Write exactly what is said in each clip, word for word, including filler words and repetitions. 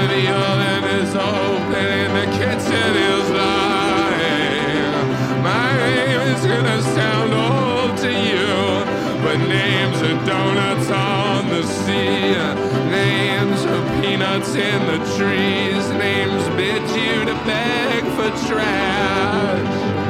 the oven is open and the kitchen is lying. My name is gonna sound old to you, but names are donuts on the sea. Names are peanuts in the trees. Names bid you to beg for trash.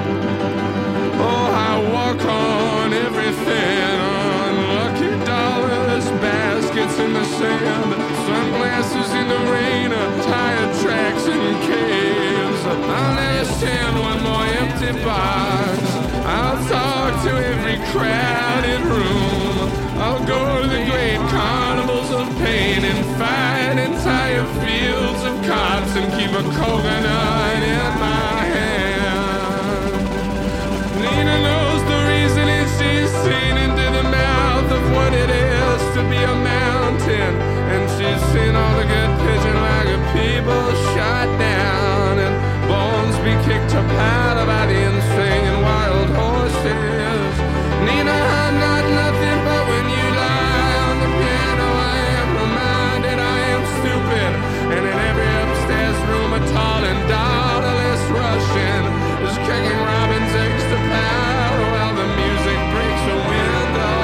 Oh, I walk on everything, on lucky dollars, baskets in the sand, sunglasses in the rain, tire tracks and caves. I'll never stand one more empty box. I'll talk to every crowded room. I'll go to the great carnivals of pain and fight entire fields of cops and keep a coconut in my hand. Nina knows the reason and she's seen into the mouth of what it is to be a mountain. And she's seen all the good pigeon like people shot down and bones be kicked to powder by the insane wild horses. Nina, I'm not nothing but when you lie on the piano I am reminded I am stupid. And in every upstairs room a tall and daughterless Russian is kicking robin's eggs to powder while the music breaks a window.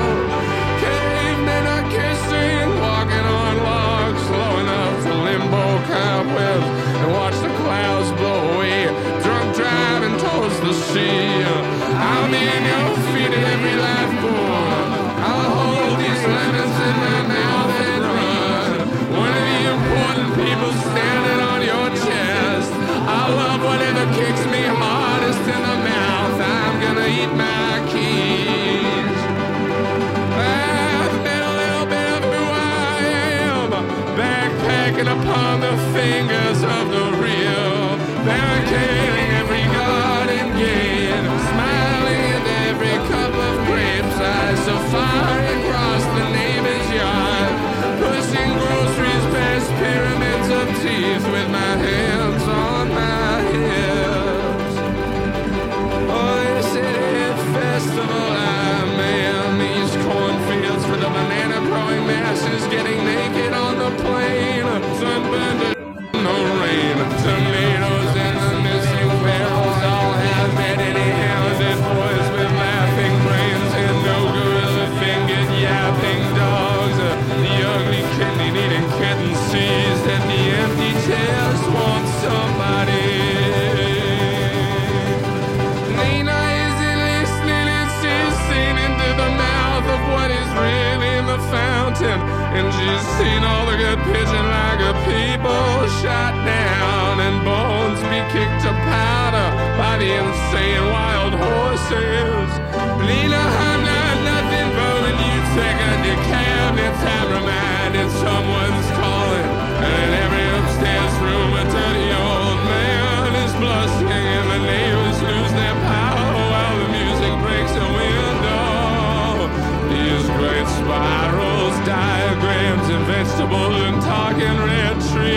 Cavemen are kissing, walking on logs, slow enough to limbo cobwebs and watch the clouds blow away, drunk driving towards the sea. I'll be in your feet at every lifeboat. I'll hold these lemons in my mouth and run. One of the important people standing on your chest. I'll love whatever kicks me hardest in the mouth. I'm gonna eat my keys. I've been a little bit of who I am, backpacking upon the fingers of the real, barricading every garden gate, smiling into every cup of grapes. I safari across the neighbor's yard, pushing groceries past pyramids of teeth with my hands on my hips. Oh, this idiot festival I'm in, these cornfields for the banana growing masses getting naked on the plain, sunburned in the rain, tomatoes and the missing barrels all have many-handed boys with laughing brains and no gorilla-fingered yapping dogs. The ugly kidney-eating kitten sees that the empty chairs want somebody. Nina isn't listening and she's seen into the mouth of what is really in the fountain. And she's seen all the good pigeon like a people shot down and bones be kicked to powder by the insane wild horses. Nina, I'm not nothing but when you take a decaf, it's time reminded someone's calling. And in every upstairs room a dirty old man is blushing and the neighbors lose their power while the music breaks a window. These great spirals, diagrams and vegetables and talking red trees.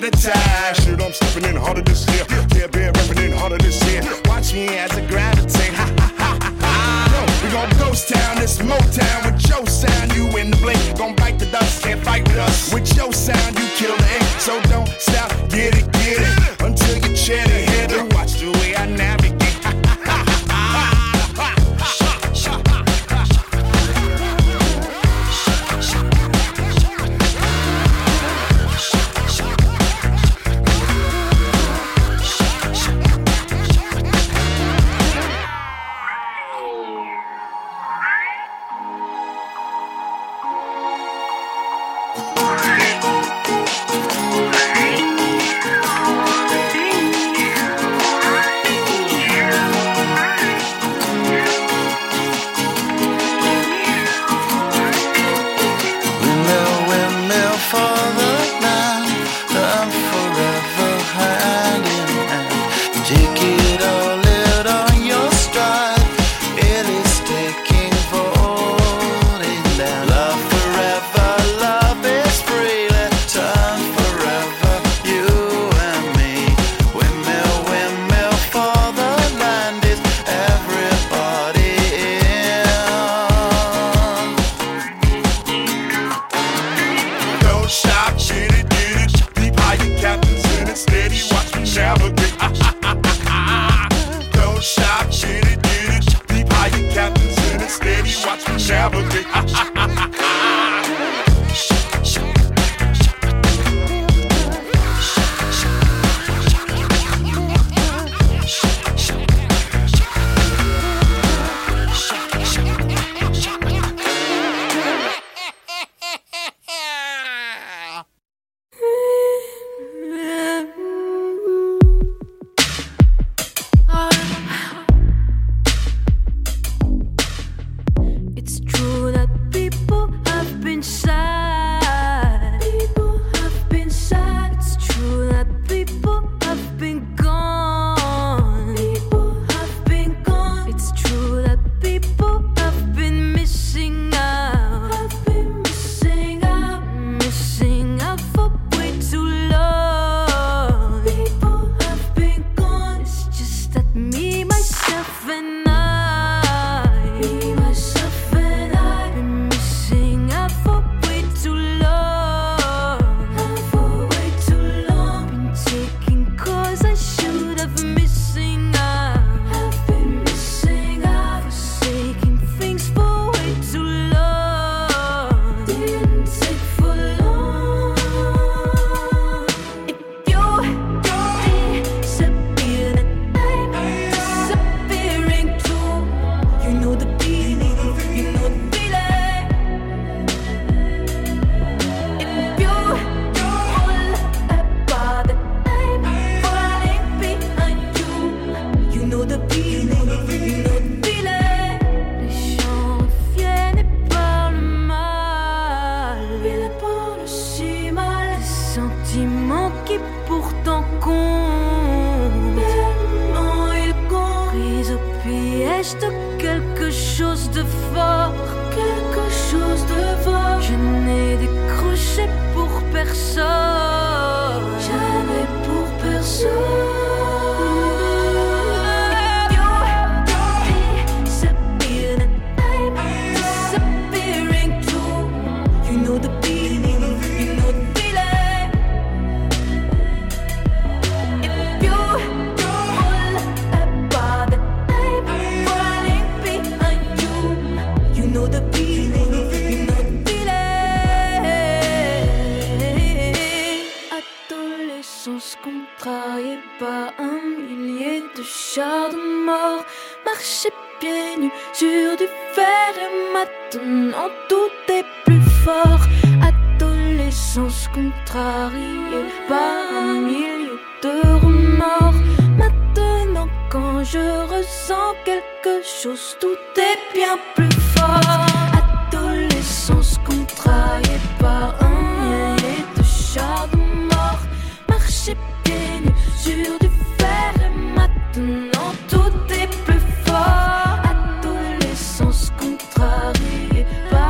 the tide. Shit, I'm stepping in harder this year. Yeah, been repping in harder this year. Watch me as I gravitate. Ha ha ha ha ha. We gon' ghost town, this Motown with your sound. You in the blink, gon' bite the dust, can't fight with us. With your sound, you kill the ink. So don't stop, get it, get it, until you chat ahead and watch the way I navigate.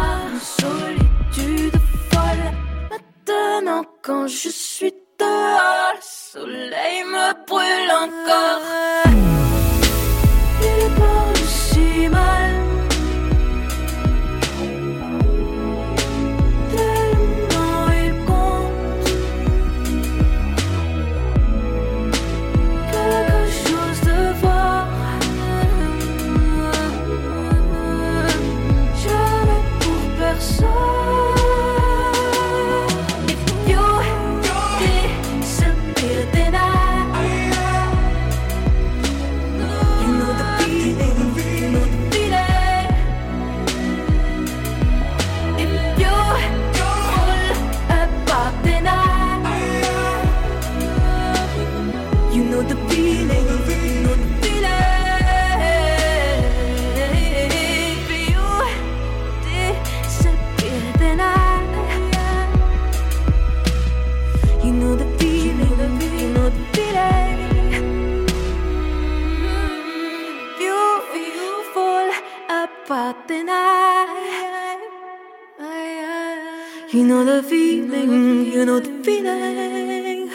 Quand je suis dehors You know the feeling, you know the feeling.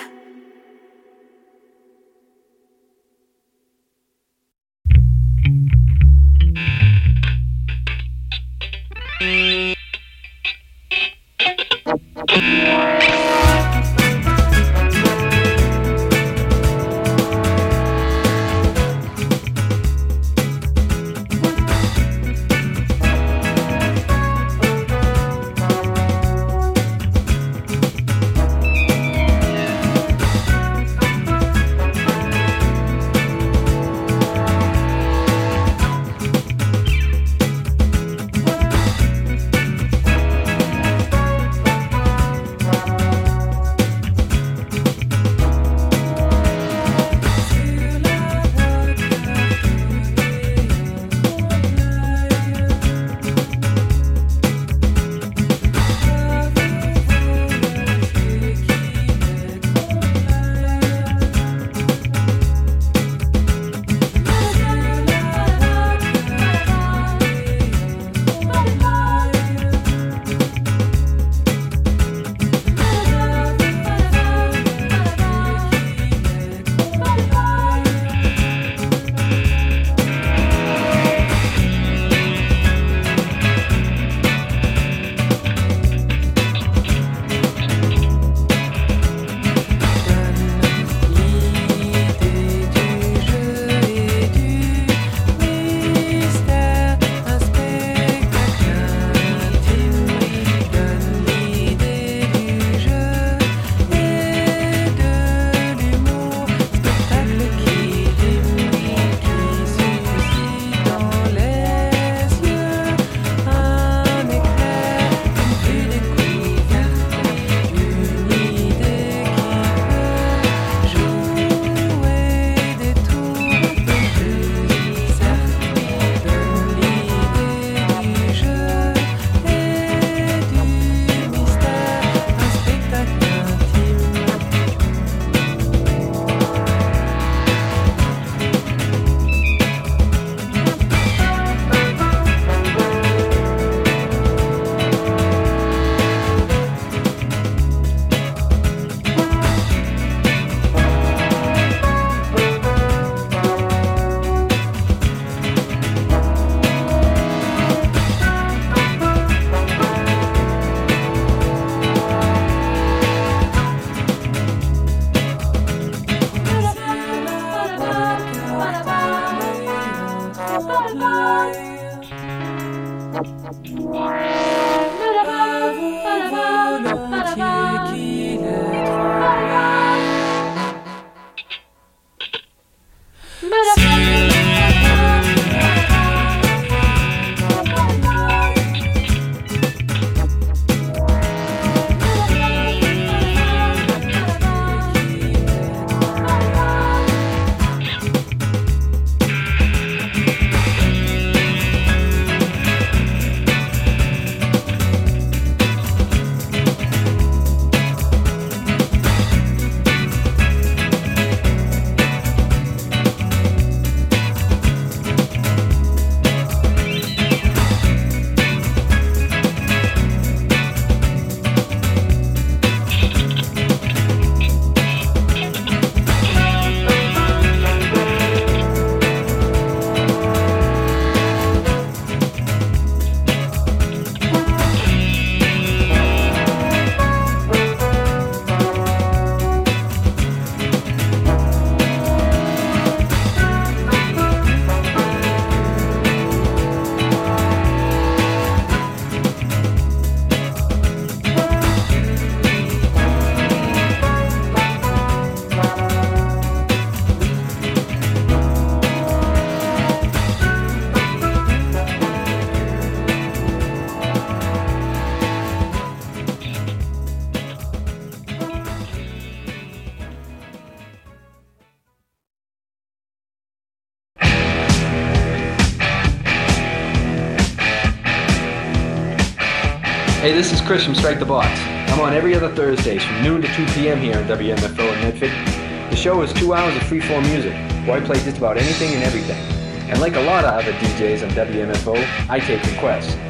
Hey, this is Chris from Strike the Box. I'm on every other Thursdays from noon to two p.m. here on W M F O in Medford. The show is two hours of free-form music, where I play just about anything and everything. And like a lot of other D Js on W M F O, I take requests.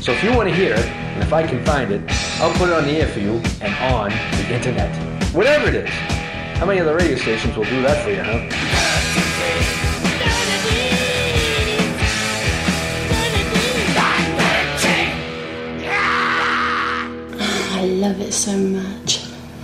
So if you want to hear it, and if I can find it, I'll put it on the air for you and on the internet. Whatever it is. How many other radio stations will do that for you, huh? I love it so much.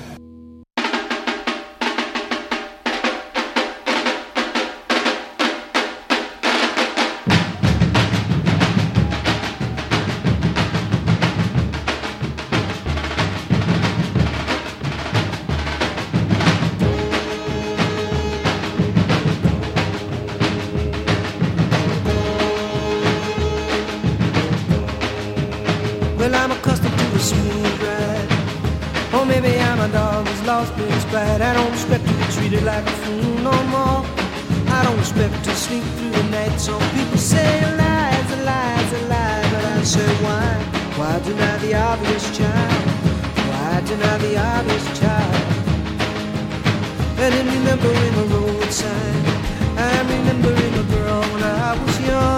I don't expect to be treated like a fool no more. I don't expect to sleep through the night. Some people say lies and lies and lies, but I say why? Why deny the obvious child? Why deny the obvious child? And in remembering a road sign, I'm remembering a girl when I was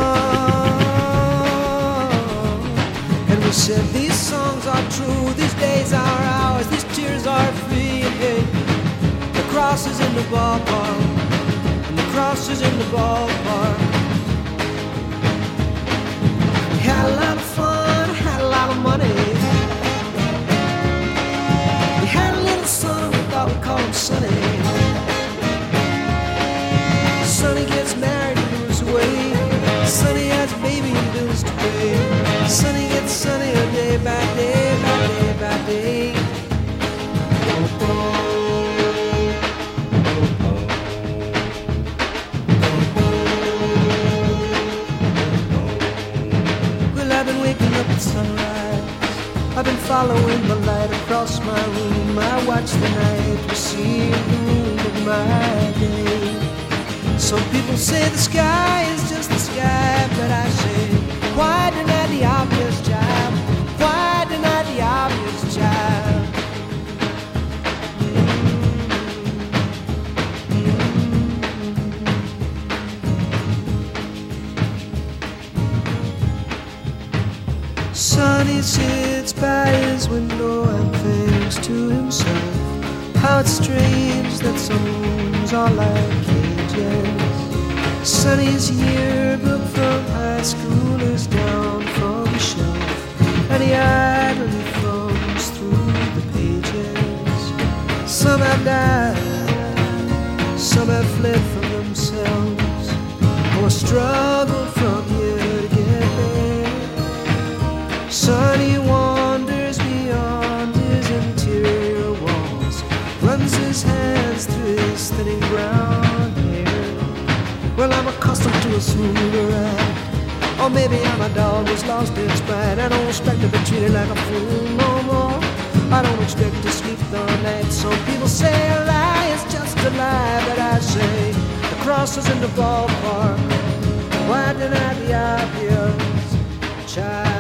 young. And we said these songs are true, these days are ours, these tears are free. And hey, the cross is in the ballpark, and the cross is in the ballpark. We had a lot of fun, had a lot of money. We had a little son, we thought we'd call him Sonny. Sonny gets married and moves away. Sonny has a baby and bills to pay. Sonny gets sunnier day by day, by day by day. Sunrise. I've been following the light across my room. I watch the night recede the moon of my day. Some people say the sky is just the sky, but I say, why deny the obvious, child? Why deny the obvious, child? Sonny sits by his window and thinks to himself, how it's strange that some rooms are like cages. Sonny's yearbook from high school is down from the shelf, and he idly thumbs through the pages. Some have died, some have fled from themselves, or struggled from here to get there. Sonny wanders beyond his interior walls, runs his hands through his thinning brown hair. Well, I'm accustomed to a smoother ride, or maybe I'm a dog who's lost its pride. I don't expect to be treated like a fool no more. I don't expect to sleep the night. Some people say a lie is just a lie, but I say the cross is in the ballpark. Why deny the obvious, child?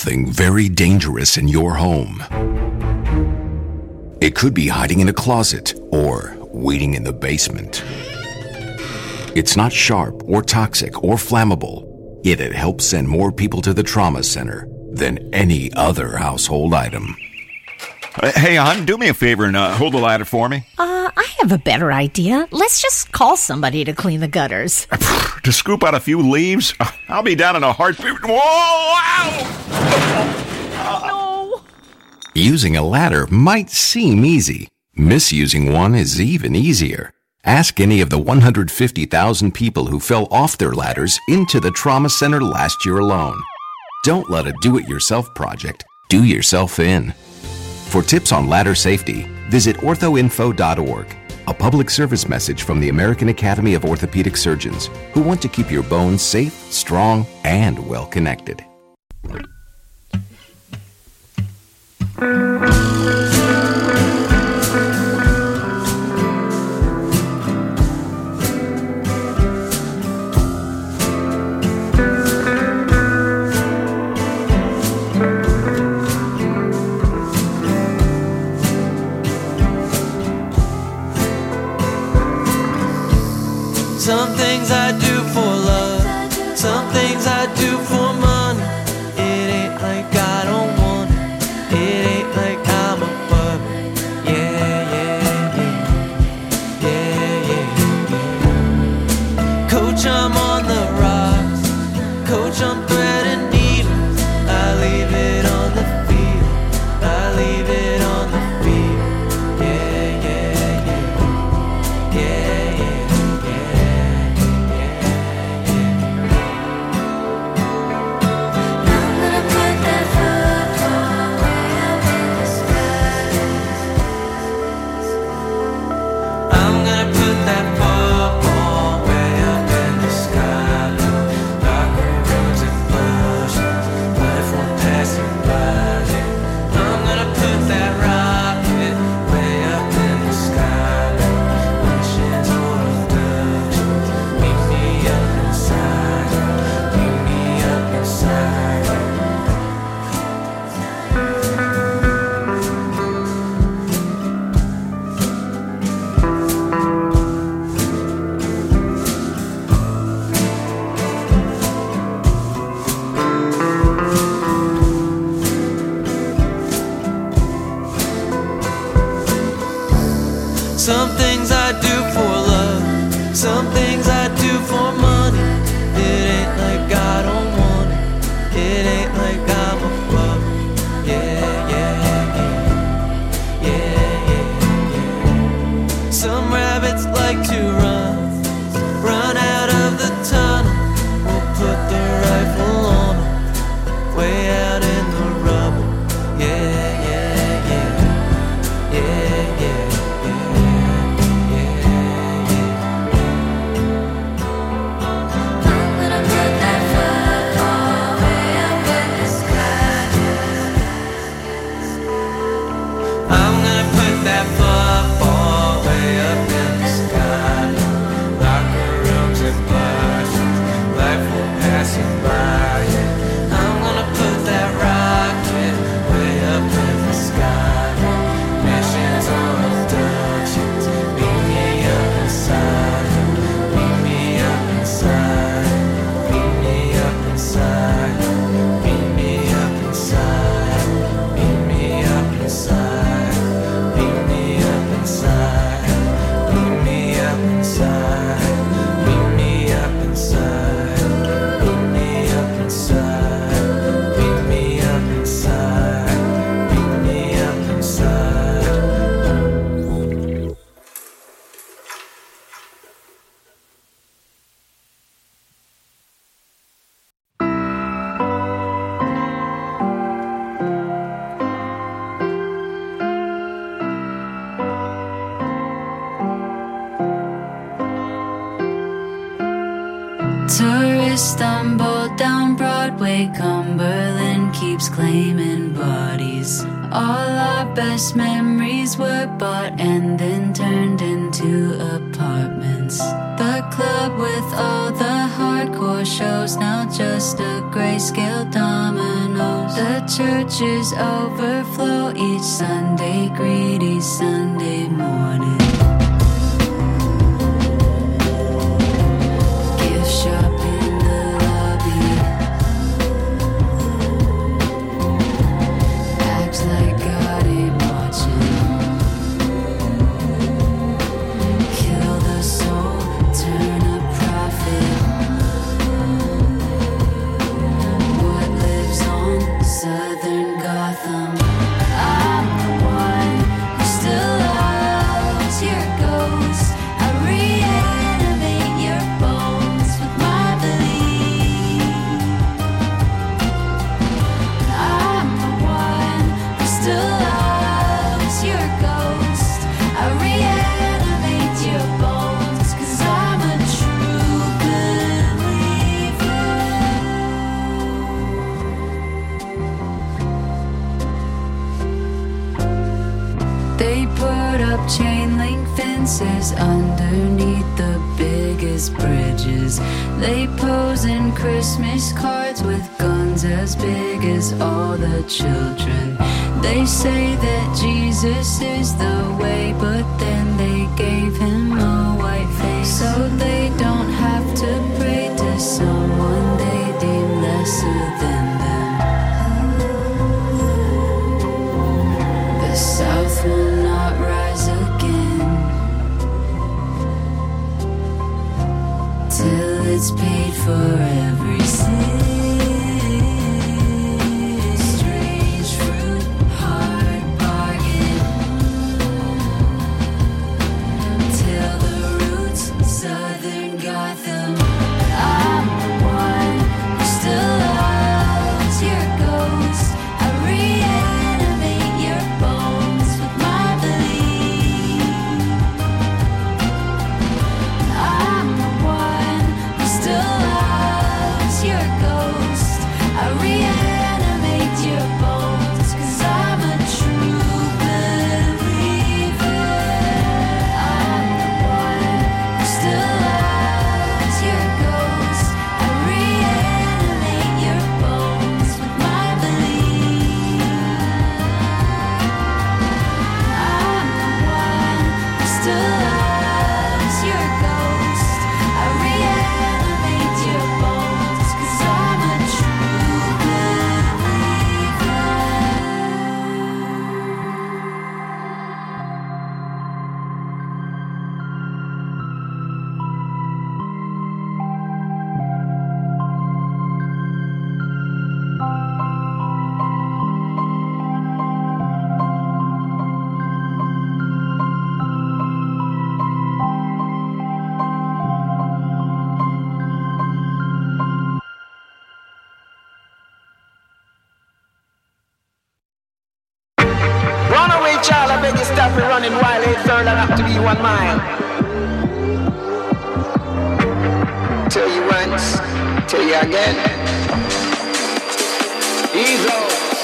something very dangerous in your home. It could be hiding in a closet or waiting in the basement. It's not sharp or toxic or flammable, yet it helps send more people to the trauma center than any other household item. Uh, hey, hon, do me a favor and uh, hold the ladder for me. Uh, I have a better idea. Let's just call somebody to clean the gutters. To scoop out a few leaves? I'll be down in a heartbeat. Whoa! Ow! No! Using a ladder might seem easy. Misusing one is even easier. Ask any of the one hundred fifty thousand people who fell off their ladders into the trauma center last year alone. Don't let a do-it-yourself project do yourself in. For tips on ladder safety, visit ortho info dot org, a public service message from the American Academy of Orthopedic Surgeons, who want to keep your bones safe, strong, and well-connected. Some things I do for love, some things I do for money. It ain't like I don't want it, it ain't like I'm above it. Yeah, yeah, yeah, yeah, yeah, yeah. Coach, I'm on the rocks, coach, I'm threading needles. I leave it on the field, I leave it on the field. Yeah, yeah, yeah, yeah. Some things I do for love, some things I do for money. It ain't like I don't want it, it ain't like I'm above it. Yeah, yeah, yeah, yeah, yeah, yeah. Some rabbits like to run, run out of the tunnel. We'll put the rifle on them, way out in the rubble. Yeah, yeah, yeah, yeah, yeah. Tourists stumble down Broadway, Cumberland keeps claiming bodies All our best memories were bought and then turned into apartments. The club with all the hardcore shows, now just a grayscale dominoes. The churches overflow each Sunday, greedy Sunday morning. Gift shop in the lobby, acts like God ain't watching. Kill the soul, turn a profit. What lives on Southern Gotham? I'm the one who still loves your ghost. I reanimate your bones with my belief. I'm the one who still loves your ghost. I reanimate your bones, 'cause I'm a true believer. They put up chain link fences underneath the biggest bridges. They pose in Christmas cards with guns as big as all the children. They say that Jesus is the way, but then they gave him a white face, so they don't have to pray to someone they deem lesser than them. The South will not rise again till it's paid for every sin. Strange fruit, hard bargain. Till the roots, Southern Gotham. I'm the one who still loves your ghost. I reanimate your bones with my belief. I'm the one who still loves your ghost. I reanimate your bones, 'cause I'm a true believer. I'm the one who still loves your ghost. I reanimate your bones with my belief. I'm the one who still loves your ghost. I reanimate your bones, 'cause I'm a true believer. Run away, child, I beg you stop me running while eight third and have to be one mile. Tell you once, tell you again. Ego.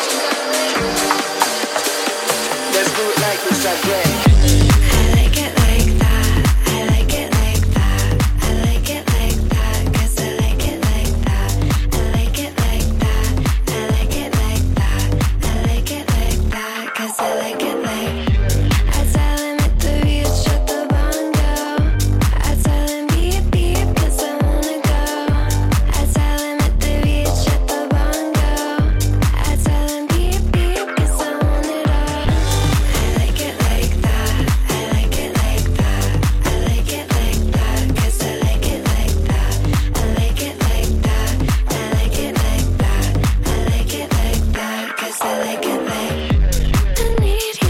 Let's do it like this again. I like it like that. I like it like that. I like it like that. 'Cause I like it like that. I like it like that. I like it like that. I like it like that. 'Cause I like it like. I tell him at the beach, shut the bongo. I tell him beep beep, 'cause I wanna go. I tell him at the beach, shut the bongo. I tell him beep beep, 'cause I want it all. I like it like that. I like it like that. I like it like that. 'Cause I like it like that. I like it like that. I like it like that. I like it like that. 'Cause I like it like. I need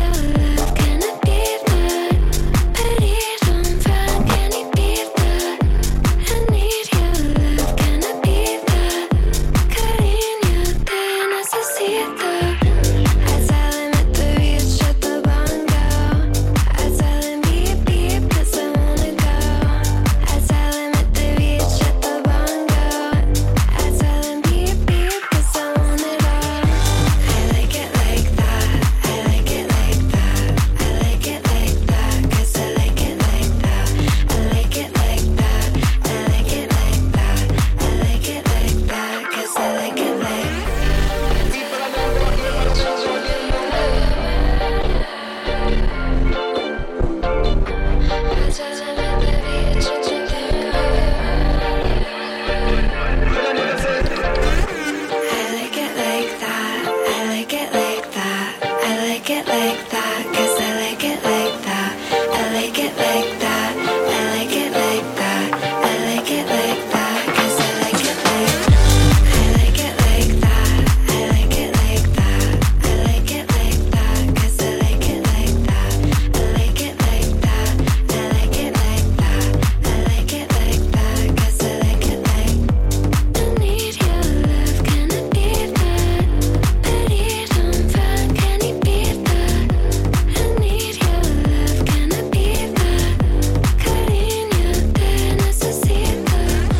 it like that, 'cause I like it like that. I like it like that. I like it like that. I like it like that, 'cause I like it like that. I like it like that. I like it like that. I like it like that, 'cause I like it like that. I like it like that. I like it like that. I like it like that, 'cause I like it like. I need your love, can I beat that? I need on fire, can you beat that? I need your love, can I beat that? Cariño, te necesito.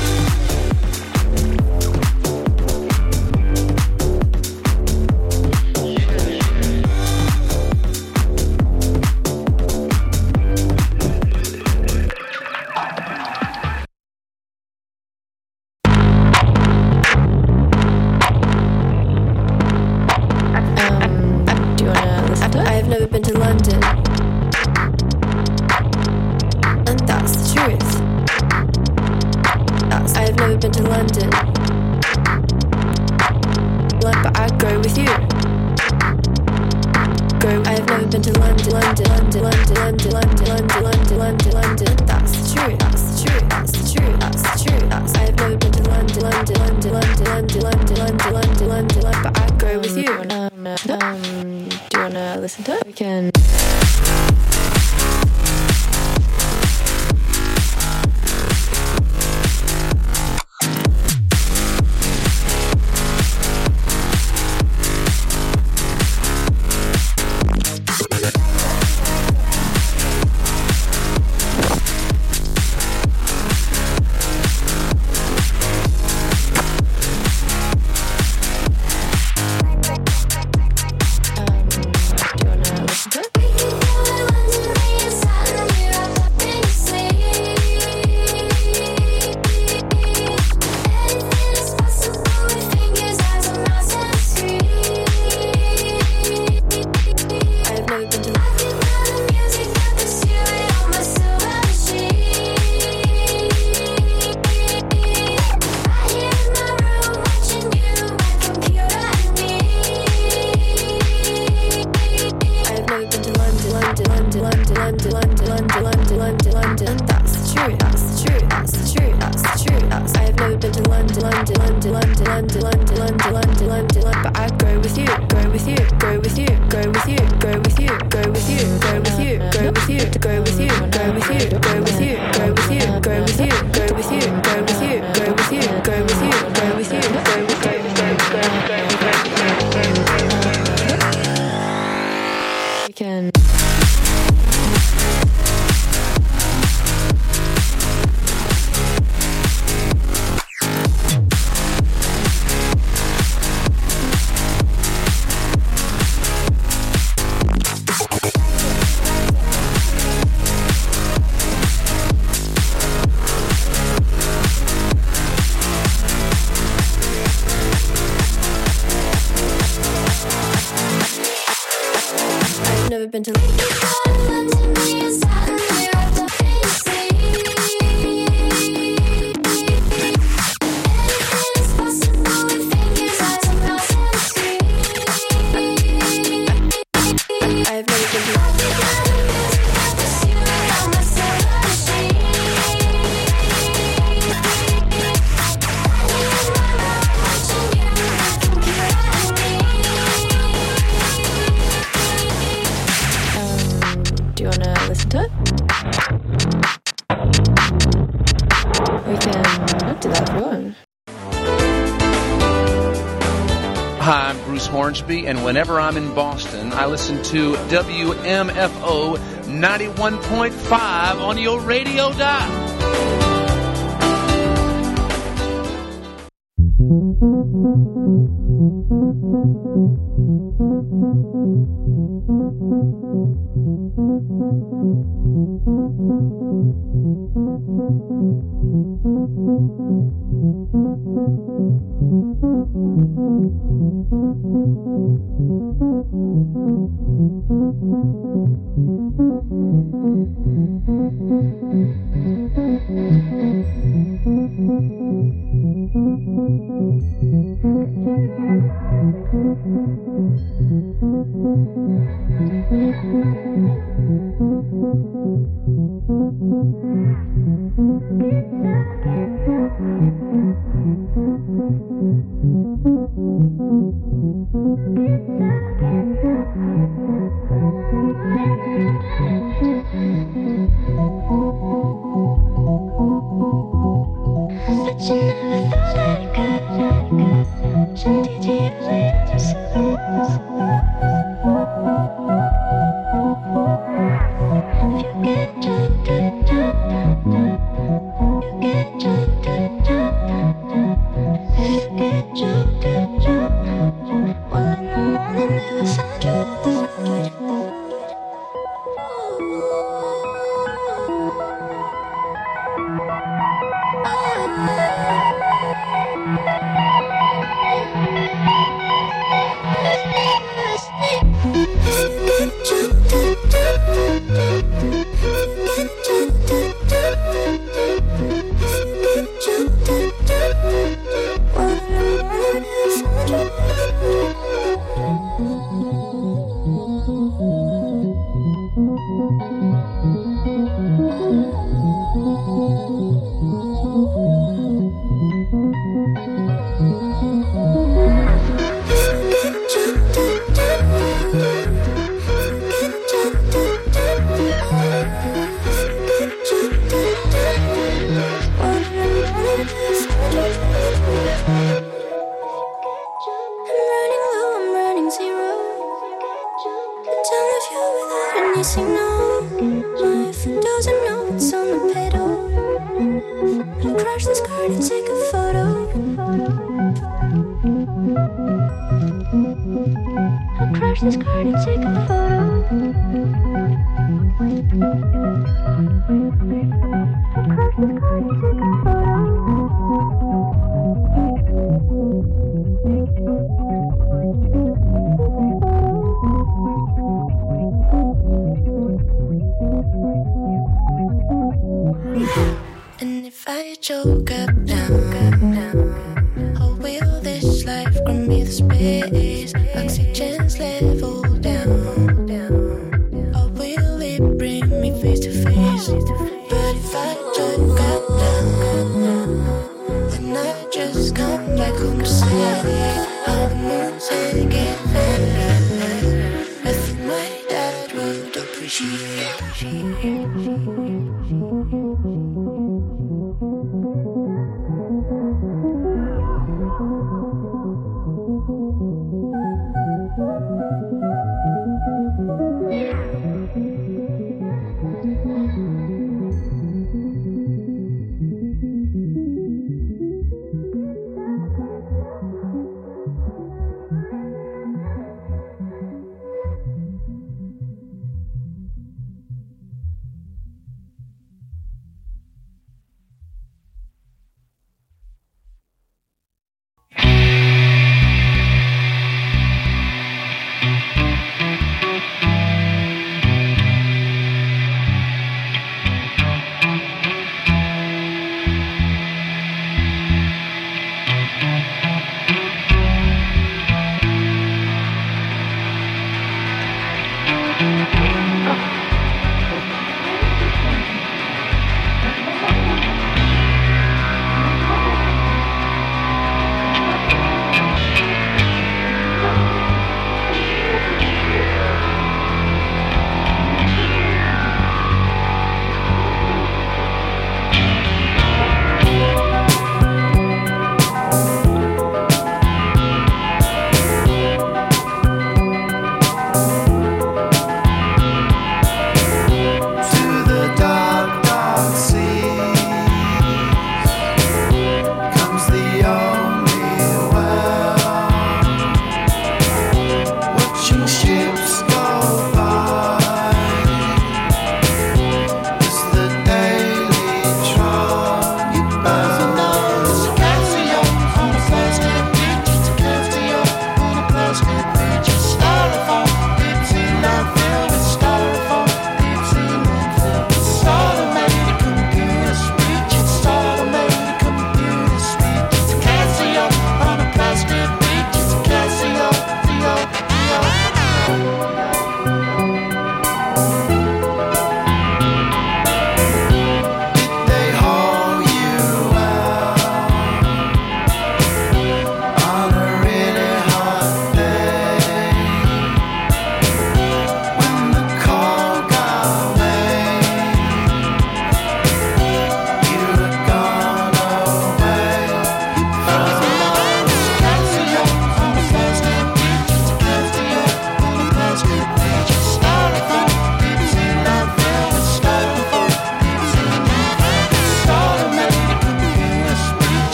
Um, do you wanna listen to it? I've never been to London, and that's the truth. That's I've never been to London, Lon- but I'd go with you. Go. I've never been to London, London, London, London, London, London, London, London, London, London. That's the truth. That's the truth. That's the truth. That's the truth. That's I've never been to London, London, London, London, London, London, London, London, London, London, but I'd go with you. Um, um, do you wanna listen to it? We can. Hi, I'm Bruce Hornsby, and whenever I'm in Boston, I listen to W M F O ninety-one point five on your radio dial. Thank you.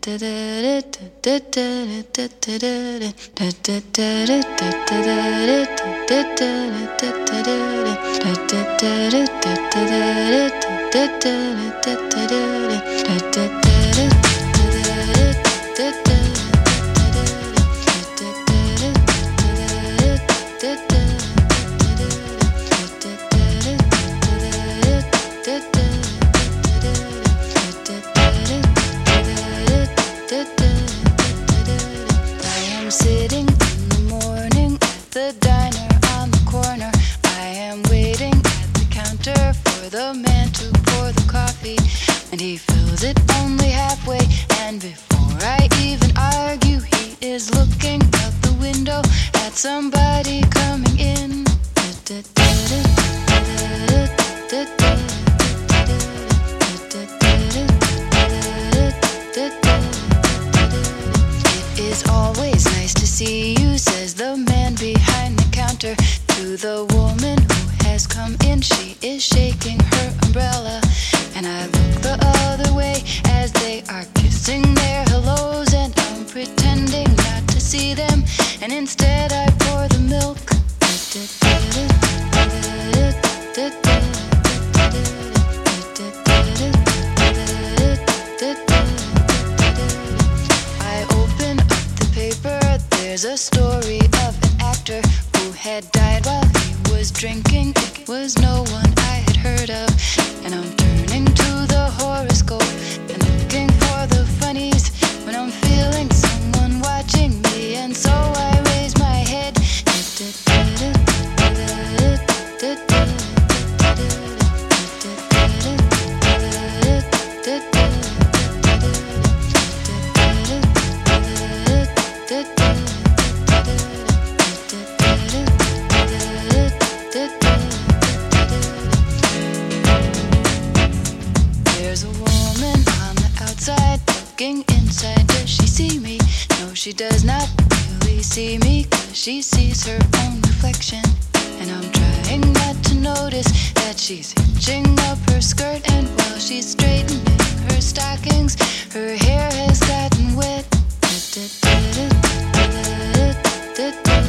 Sitting in the morning at the diner on the corner. I am waiting at the counter for the man to pour the coffee, and he fills it only halfway. And before I even argue, he is looking out the window at somebody coming in. It is always nice to see you, says the man behind the counter to the woman who has come in. She is shaking her umbrella, and I look the other way as they are kissing their hellos, and I'm pretending not to see them, and instead I pour the milk. I open up the paper, there's a story of an actor who had died while he was drinking. It was no one I had heard of, and I'm turning to the horoscope and looking for the funnies when I'm feeling someone watching me, and so I raise my head. There's a woman on the outside looking inside. Does she see me? No, she does not really see me, 'cause she sees her own reflection. And I'm trying not to notice that she's hitching up her skirt, and while she's straightening her stockings, her hair has gotten wet.